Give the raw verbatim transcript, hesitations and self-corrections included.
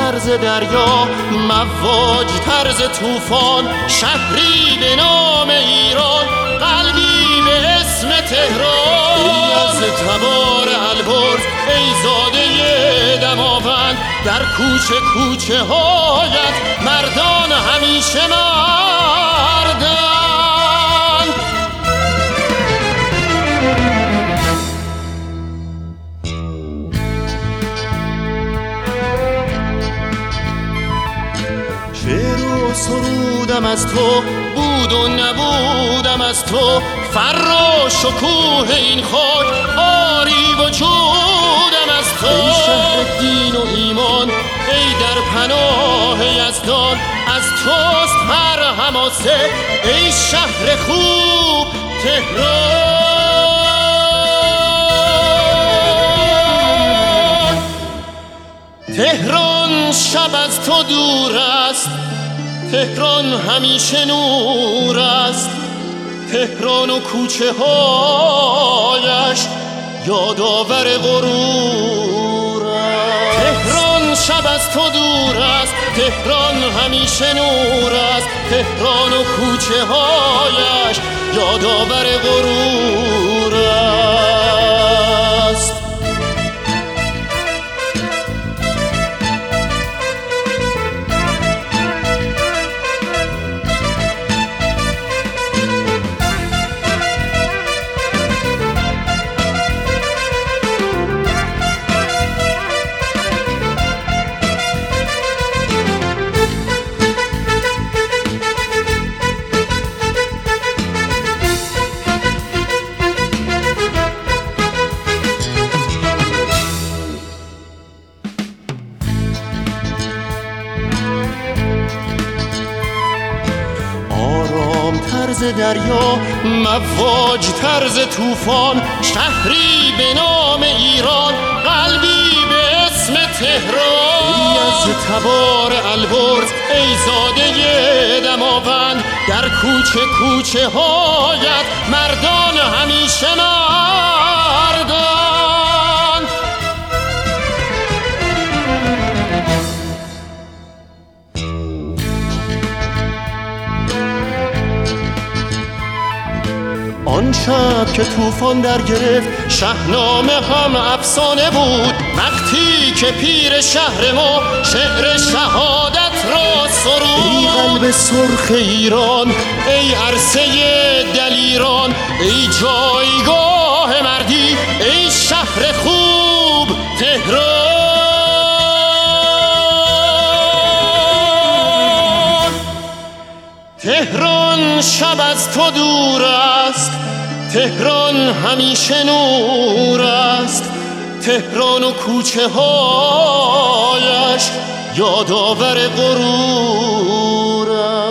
تر ز دریا، مواج تر ز طوفان، شهری به نام ایران، قلبی به اسم تهران. ای از تبار البرز، ای زاده دماوند، در کوچه کوچه هایت مردان همیشه مردن. شعر و سرودم از تو، بود و نبودم از تو، فر و شکوه این خاک، آری وجودم از تو. ای شهر دین و ایمان، ای در پناه یزدان، از توست هر حماسه، ای شهر خوب تهران. تهران شب از تو دور است، تهران همیشه نور است، تهران و کوچه هایش یادآور غرور است. تهران شب از تو دور است، تهران همیشه نور است، تهران و کوچه هایش یادآور غرور است. طرز دریا، مواج طرز طوفان، شهری به نام ایران، قلبی به اسم تهران. ای از تبار البرز، ای زاده دماوند، در کوچه کوچه هایت مردان همیشه مردان. آن شب که طوفان در گرفت، شاهنامه هم افسانه بود، وقتی که پیر شهر ما شعر شهادت را سرود. ای قلب سرخ ایران، ای عرصه دلیران، ای جایگاه مردی، ای شهر خوب تهران. تهران شب از تو دور است، تهران همیشه نور است، تهران و کوچه هایش یادآور غرور است.